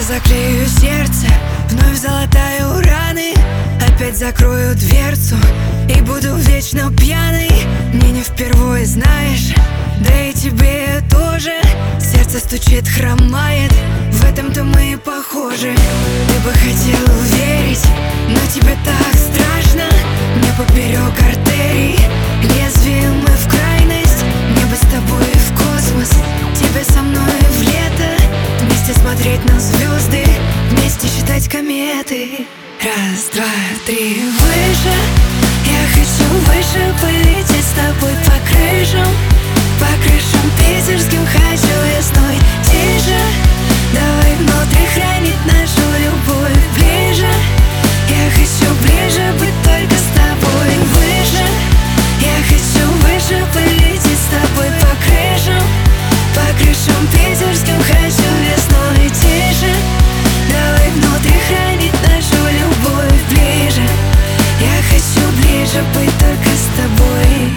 заклею сердце, вновь залатаю раны, опять закрою дверцу и буду вечно пьяной. Мне не впервые, знаешь, да и тебе тоже. Сердце стучит, хромает, в этом-то мы и похожи. Ты бы хотел верить, но тебе так страшно. Мне поперек артерий, лезвием мы в крайность. Мне бы с тобой в космос, тебе со мной в лето. Вместе смотреть на звезды, вместе считать кометы. Раз, два, три, выше. Я хочу выше полететь с тобой по крышам питерским. Хочу весной тише. Давай внутри хранить нашу любовь ближе. Я хочу ближе быть только с тобой. Выше. Я хочу выше полететь с тобой по крышам питерским. Хочу весной тише. Давай внутри хранить нашу любовь ближе. Я хочу ближе быть только с тобой.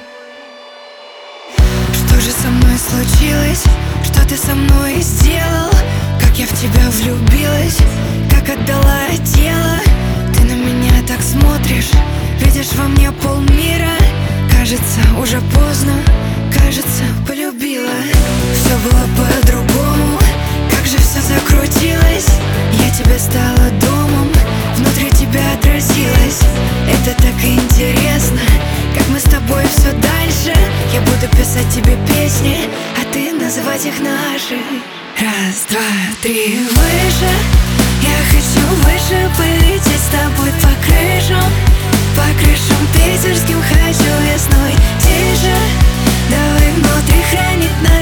Что же со мной случилось? Что ты со мной сделал? Как я в тебя влюбилась, как отдала тело. Ты на меня так смотришь, видишь во мне полмира. Кажется, уже поздно, кажется, полюбила. Все было по-другому, как же все закрутилось. Я тебе стала домом, внутри тебя отразилась. Это так интересно, как мы с тобой все дальше. Я буду писать тебе песни, а ты называть их наши. Раз, два, три, выше. Я хочу выше полететь с тобой по крышам питерским. Хочу весной тише. Давай внутри хранить нас